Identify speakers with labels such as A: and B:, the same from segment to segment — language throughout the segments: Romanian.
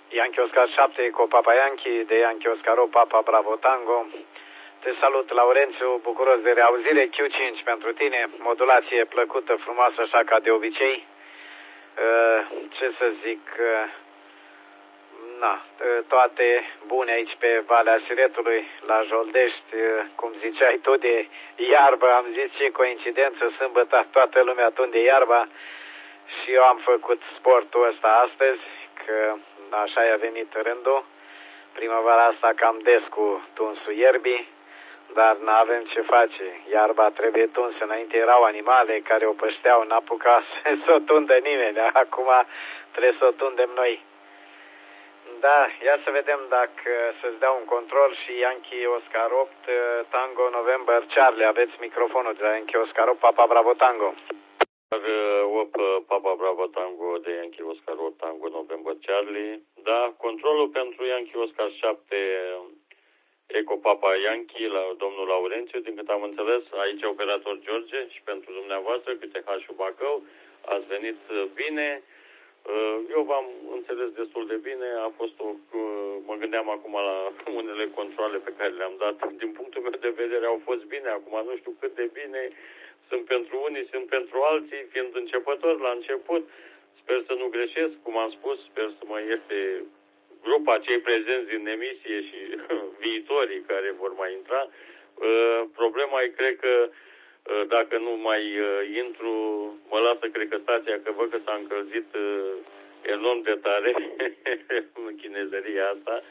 A: Yankee Oscar 7 cu Papa Yankee, de Yankee Oscar 8, Papa Bravo Tango. Te salut, Laurențiu, bucuros de reauzire. Q5 pentru tine, modulație plăcută, frumoasă, așa ca de obicei. Ce să zic, toate bune aici pe Valea Siretului, la Joldești, cum ziceai tu, de iarbă. Am zis ce coincidență, sâmbătă toată lumea tunde iarba și eu am făcut sportul ăsta astăzi, că așa i-a venit rândul. Primăvara asta cam des cu tunsul ierbii, dar n-avem ce face. Iarba trebuie tunsă. Înainte erau animale care o pășteau, n-apuca să o tundă nimeni. Acum trebuie să o tundem noi. Da, ia să vedem dacă să-ți dau un control și Yankee Oscar 8, Tango November Charlie. Aveți microfonul de la Yankee Oscar 8, Papa Bravo Tango.
B: 8, Papa Bravo Tango de Yankee Oscar 8, Tango November Charlie. Da, controlul pentru Yankee Oscar 7, Eco Papa Yankee, la domnul Laurențiu, din cât am înțeles, aici operator George și pentru dumneavoastră, QTH Bacău, ați venit bine. Eu v-am înțeles destul de bine, mă gândeam acum la unele controle pe care le-am dat. Din punctul meu de vedere au fost bine, acum nu știu cât de bine sunt pentru unii, sunt pentru alții, fiind începător la început. Sper să nu greșesc, cum am spus, sper să mă ierte grupa cei prezenți din emisie și viitorii care vor mai intra. Problema e, cred că, dacă nu mai intru, mă lasă, cred că stația, că văd că s-a încălzit enorm de tare în chinezăria asta.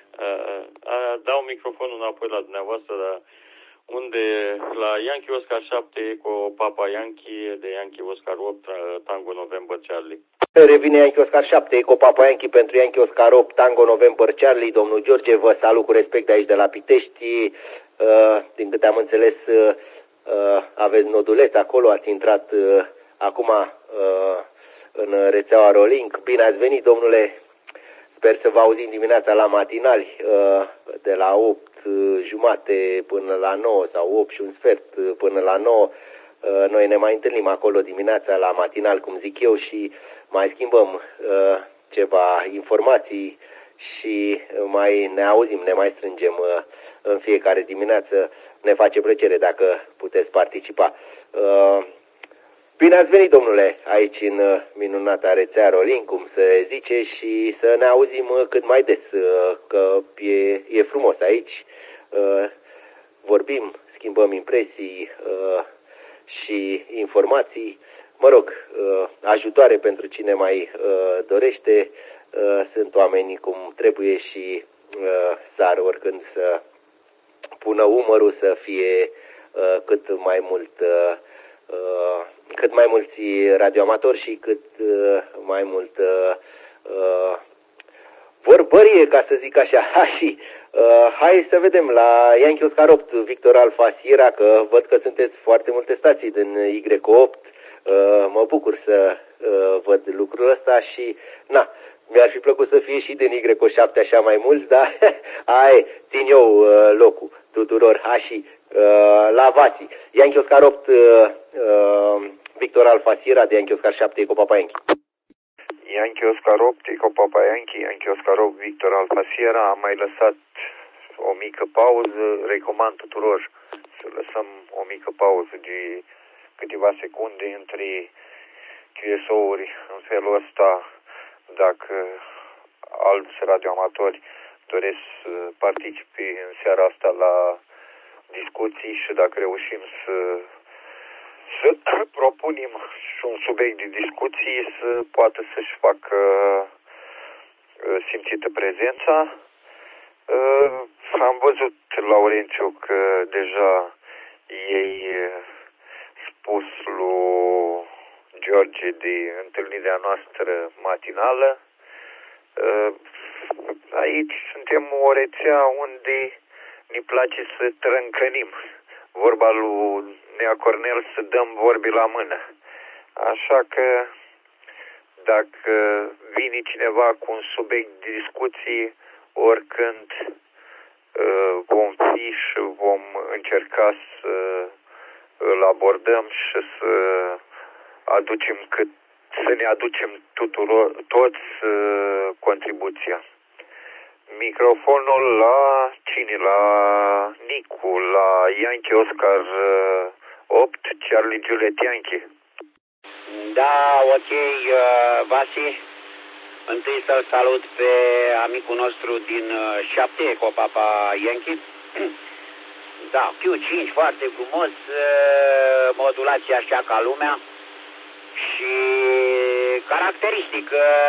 B: Dau microfonul înapoi la dumneavoastră, unde la Yankee Oscar 7 cu Papa Yankee de Yankee Oscar 8, Tango November Charlie.
C: Revine Yankee Oscar 7, Eco Papa Yankee pentru Yankee Oscar 8, Tango November Charlie. Domnul George, vă salut cu respect de aici de la Pitești. Din câte am înțeles, aveți noduleț acolo, ați intrat acum în rețeaua Rolink. Bine ați venit, domnule. Sper să vă auzim dimineața la matinali, de la 8 jumate până la 9 sau 8 și un sfert până la 9. Noi ne mai întâlnim acolo dimineața la matinal, cum zic eu, și mai schimbăm ceva informații și mai ne auzim, ne mai strângem în fiecare dimineață. Ne face plăcere dacă puteți participa. Bine ați venit, domnule, aici în minunata rețea Rolink, cum se zice, și să ne auzim cât mai des, că e frumos aici. Vorbim, schimbăm impresii și informații. Mă rog, ajutoare pentru cine mai dorește. Sunt oamenii cum trebuie și sar oricând să pună umărul, să fie cât mai mulți radioamatori și cât mai mult vorbărie, ca să zic așa. Și hai să vedem la Yankee Oscar 8, Victor Alfa Sierra, că văd că sunteți foarte multe stații din Y8. Mă bucur să văd lucrul ăsta și mi-ar fi plăcut să fie și din Y7 așa mai mulți, dar țin eu locul tuturor. Și la Vații, Yankee Oscar 8, Victor Alfa Sierra de Yankee Oscar 7, Eco Papa Yankee.
D: Yankee Oscar 8, Eco Papa Yankee, Yankee Oscar 8, Victor Alfa Sierra. Am mai lăsat o mică pauză. Recomand tuturor să lăsăm o mică pauză de câteva secunde între QSO-uri. În felul ăsta, dacă alți radioamatori doresc să participe în seara asta la discuții și dacă reușim să propunem și un subiect de discuții, să poată să-și facă simțită prezența. Am văzut, Laurențiu, că deja ei spus lui George de întâlnirea noastră matinală. Aici suntem o rețea unde ne place să trâncănim. Vorba lui Nea Cornel, să dăm vorbi la mână. Așa că dacă vine cineva cu un subiect de discuție, oricând vom fi și vom încerca să îl abordăm și să ne aducem toți contribuția. Microfonul la cine? La Nicu, la Yankee Oscar 8, Charlie Juliet Yankee.
E: Da, ok, Vasi. Întâi să-l salut pe amicul nostru din 7, Eco Papa Yankee. Da, Q5 foarte frumos, modulație așa ca lumea și caracteristic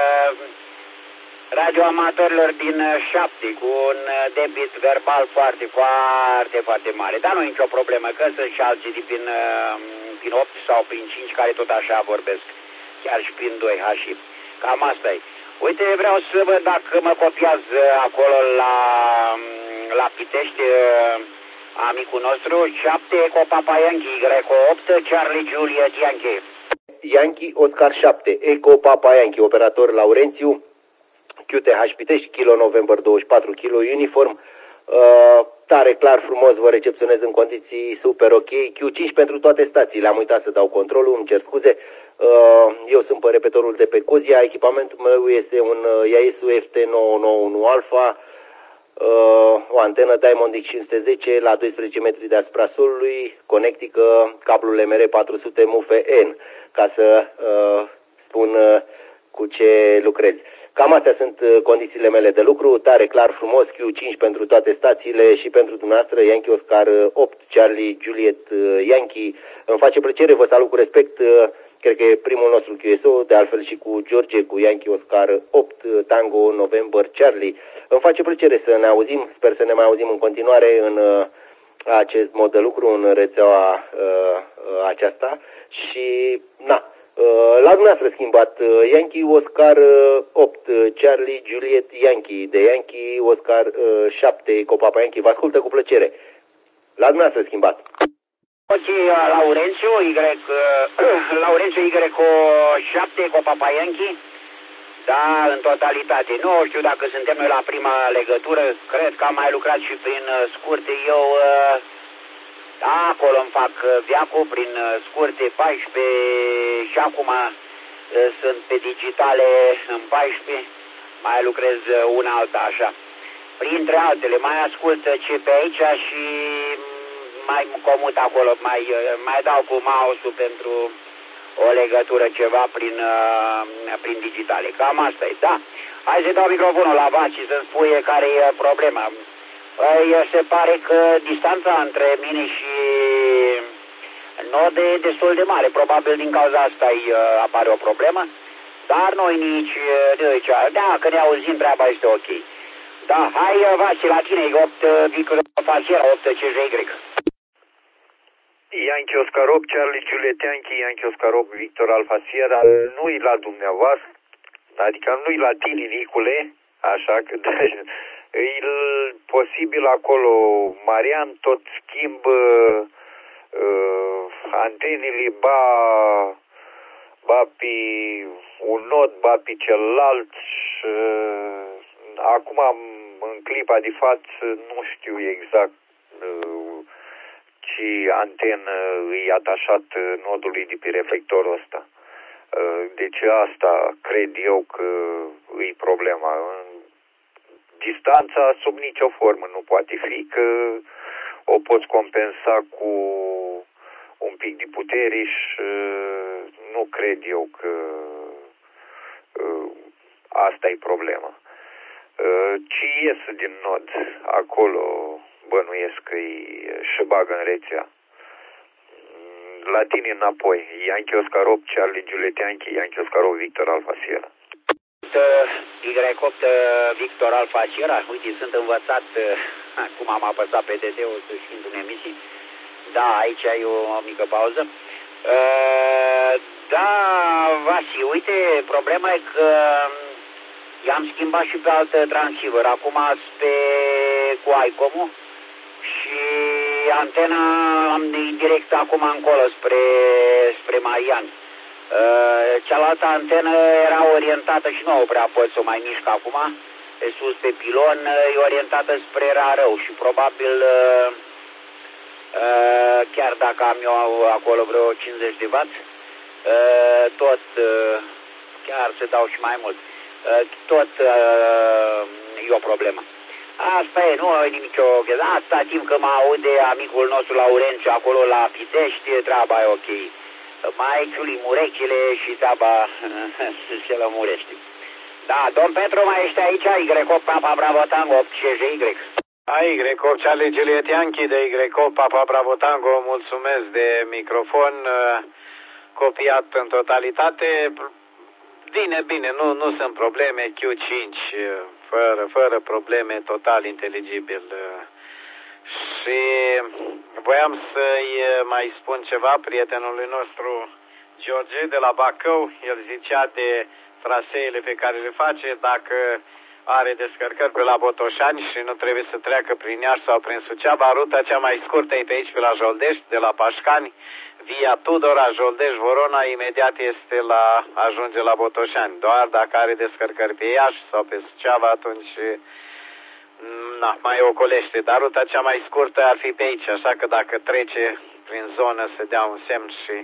E: radioamatorilor din 7 cu un debit verbal foarte mare. Dar nu e nicio problemă, că sunt și alții prin 8 sau prin 5 care tot așa vorbesc, chiar și prin 2 hași. Cam asta e. Uite, vreau să văd dacă mă copiază acolo la Pitești amicul nostru, 7 Eco Papa Yankee, Greco 8, Charlie Juliet Yankee.
C: Yankee Oscar 7, Eco Papa Yankee, operator Laurențiu, QTH Pitești, Kilo November 24, Kilo Uniform. Tare, clar, frumos, vă recepționez în condiții super ok. Q5 pentru toate stațiile, am uitat să dau controlul, îmi cer scuze. Eu sunt pe repetorul de pe Cozia, echipamentul meu este un Yaesu FT991 Alpha, o antenă Diamond X510 la 12 metri deasupra solului, conectică, cablul MR400 MUFE-N, ca să spun cu ce lucrez. Cam astea sunt condițiile mele de lucru, tare, clar, frumos, Q5 pentru toate stațiile și pentru dumneavoastră, Yankee Oscar 8, Charlie Juliet Yankee. Îmi face plăcere, vă salut cu respect, cred că e primul nostru QSO, de altfel și cu George, cu Yankee Oscar 8, Tango November Charlie. Îmi face plăcere să ne auzim, sper să ne mai auzim în continuare în acest mod de lucru, în rețeaua aceasta și, na, la dumneavoastră schimbat, Yankee Oscar 8, Charlie Juliet Yankee, de Yankee Oscar 7, Eco Papa Yankee, vă ascultă cu plăcere. La dumneavoastră schimbat.
E: Ok, Laurențiu Y7, Eco Papa Yankee, da, în totalitate. Nu știu dacă suntem noi la prima legătură, cred că am mai lucrat și prin scurte, eu... acolo îmi fac viacul prin scurte 14 și acum sunt pe digitale în 14, mai lucrez una alta așa. Printre altele, mai ascult ce pe aici și mai comut acolo, mai dau cu mouse-ul pentru o legătură ceva prin digitale. Cam asta e, da. Hai să dau microfonul la Vaci să-mi spui care e problema. Se pare că distanța între mine și nod e destul de mare. Probabil din cauza asta apare o problemă. Dar noi nici de aici. Da, că ne auzim, treaba este ok. Da, hai, Vasi, la tine, 8 Victor Fasiera, 8 CJY.
D: Yankee Oscar 8, Charlie Juliet Yankee, Yankee Oscar 8, Victor Alpha Sierra, nu-i la dumneavoastră, adică nu-i la tine, Nicule, așa că e posibil acolo, Marian tot schimbă antenele, ba pe un nod, ba pe celălalt. Acum, în clipa de față, nu știu exact ce antenă e atașat nodului de pe reflectorul ăsta. Deci asta cred eu că e problema. Distanța sub nicio formă nu poate fi, că o poți compensa cu un pic de putere și nu cred eu că asta e problema. Ce iese din nod acolo, bănuiesc că și bagă în rețea. La tine înapoi, Yankee Oscar 8, Charlie Juliet Yankee, Yankee Oscar 8, Victor Alpha Sierra.
E: Y8 Victor Alpha Sierra, uite, sunt învățat, cum am apăsat pe DD-ul să și în emisii. Da, aici ai o mică pauză. Da, Vasi, uite, problema e că i-am schimbat și pe alt transceiver. Acum pe cu ICOM-ul și antena am direct acum încolo spre Marian. Cealaltă antenă era orientată și nu o prea pot să o mai mișc acum. Pe sus pe pilon e orientată spre Rarău și probabil chiar dacă am eu acolo vreo 50 de W, tot chiar să dau și mai mult, tot e o problemă. Asta e, nu e nicio chestie. Asta timp că mă aude amicul nostru Laurențiu acolo la Pitești, treaba e ok. Mai ciulim urechile și treaba se lămurește. Da, domn Petru, mai ești aici? Y8 Papa Bravo Tango 8 CJY.
A: Y8 Charlie Juliet Yankee de Y8 Papa Bravo Tango, mulțumesc de microfon copiat în totalitate. Bine, nu sunt probleme, Q5, fără probleme, total inteligibil. Și voiam să-i mai spun ceva prietenului nostru George de la Bacău. El zicea de traseele pe care le face, dacă are descărcări pe la Botoșani și nu trebuie să treacă prin Iași sau prin Suceava. Ruta cea mai scurtă e pe aici, pe la Joldești, de la Pașcani, via Tudora, Joldești, Vorona, imediat ajunge la Botoșani. Doar dacă are descărcări pe Iași sau pe Suceava, atunci mai ocolește. Dar ruta cea mai scurtă ar fi pe aici, așa că dacă trece prin zonă să dea un semn și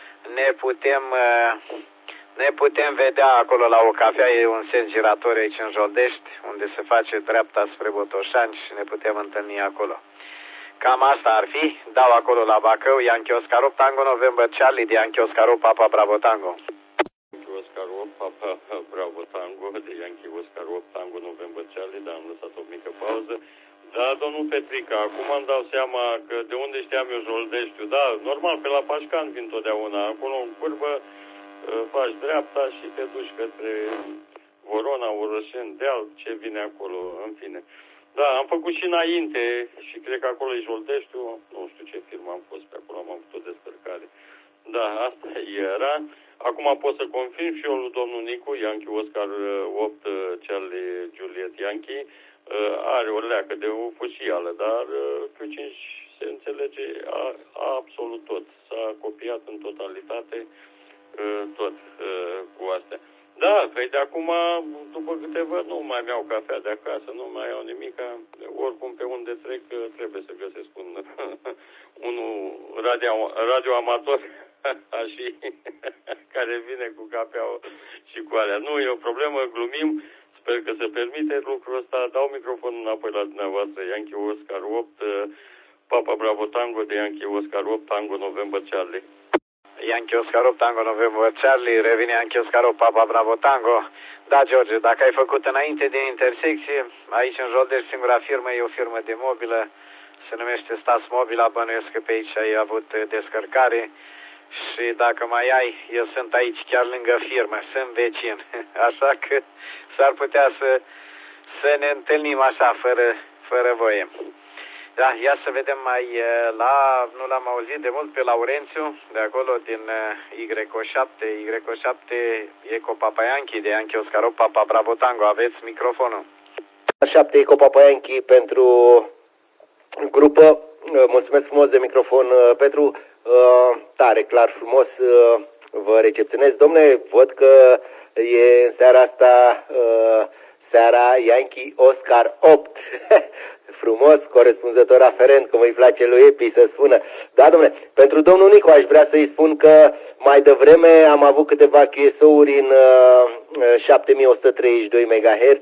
A: ne putem vedea acolo la o cafea. E un sens girator aici în Joldești, unde se face dreapta spre Botoșani și ne putem întâlni acolo. Cam asta ar fi. Dau acolo la Bacău, Yankee Oscar 8 Tango November Charlie de Yankee Oscar 8 Papa Bravo Tango.
B: Yankee Oscar 8 Papa Bravo Tango de Yankee Oscar 8 Tango November Charlie, dar am lăsat o mică pauză. Da, domnul Petrica, acum îmi dau seama că de unde știam eu Joldeștiu. Da, normal, pe la Pașcan vin totdeauna. Acolo în curvă faci dreapta și te duci către Vorona, Orășeni, Deal, ce vine acolo, în fine. Da, am făcut și înainte și cred că acolo e Joldeștiu, nu știu ce firmă am fost pe acolo, am avut o descărcare. Da, asta era. Acum pot să confirm și eu lui domnul Nicu, Yankee Oscar 8 Charlie Juliet Yankee, are o leacă de oficială, dar Q5 se înțelege absolut tot. S-a copiat în totalitate tot cu astea. Da, păi de acum, după câte văd, nu mai mi-au cafea de acasă, nu mai iau nimica. Oricum, pe unde trec, trebuie să găsesc unul radioamator și care vine cu cafea și cu alea. Nu e o problemă, glumim, sper că se permite lucrul ăsta. Dau microfonul înapoi la dumneavoastră, Yankee Oscar 8, Papa Bravo Tango de Yankee Oscar 8, Tango November Charlie.
A: Yankee Oscar 8 Tango November Charlie, revine Yankee Oscar 8 Papa Bravo Tango. Da, George, dacă ai făcut înainte de intersecție, aici în Joldești singura firmă e o firmă de mobilă, se numește Stas Mobila, bănuiesc că pe aici ai avut descărcare și dacă mai ai, eu sunt aici chiar lângă firmă, sunt vecin, așa că s-ar putea să ne întâlnim așa, fără voie. Da, ia să vedem nu l-am auzit de mult pe Laurențiu, de acolo din Y7 Eco Papa Yankee de Yankee Oscar 8 Papa Bravo Tango. Aveți microfonul.
C: 7 Eco Papa Yankee pentru grupă. Mulțumesc frumos de microfon, Petru. Tare, clar, frumos vă recepționez. Dom'le, văd că e în seara asta seara Yankee Oscar 8. Frumos, corespunzător aferent, cum îi place lui Epi să spună. Da, dom'le, pentru domnul Nicu aș vrea să-i spun că mai devreme am avut câteva QSO-uri în 7132 MHz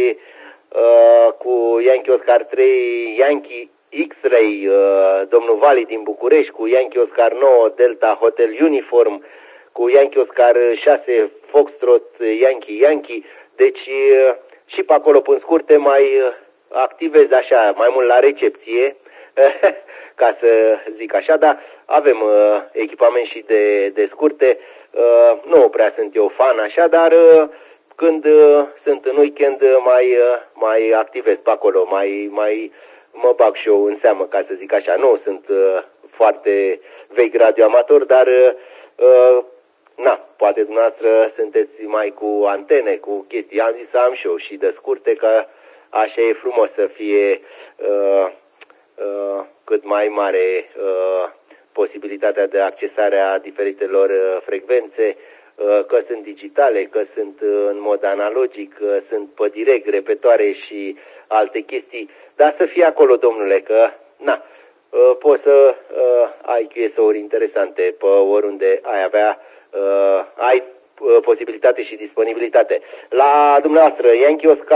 C: cu Yankee Oscar 3, Yankee X-Ray, domnul Vali din București, cu Yankee Oscar 9, Delta Hotel Uniform, cu Yankee Oscar 6, Foxtrot, Yankee. Deci și pe acolo, până scurte, mai activez așa, mai mult la recepție, ca să zic așa, dar avem echipament și de scurte. Nu prea sunt eu fan așa, dar când sunt în weekend mai activez pe acolo, mai mă bag și eu în seamă, ca să zic așa. Nu sunt foarte vechi radioamator, dar poate dumneavoastră sunteți mai cu antene, cu chestii. Am zis să am și eu și de scurte, că așa e frumos să fie cât mai mare posibilitatea de accesare a diferitelor frecvențe, că sunt digitale, că sunt în mod analogic, că sunt pe direct, repetoare și alte chestii, dar să fie acolo, domnule, că poți să ai QSO-uri interesante pe oriunde ai avea, ai posibilitate și disponibilitate. La dumneavoastră, Yankee Oscar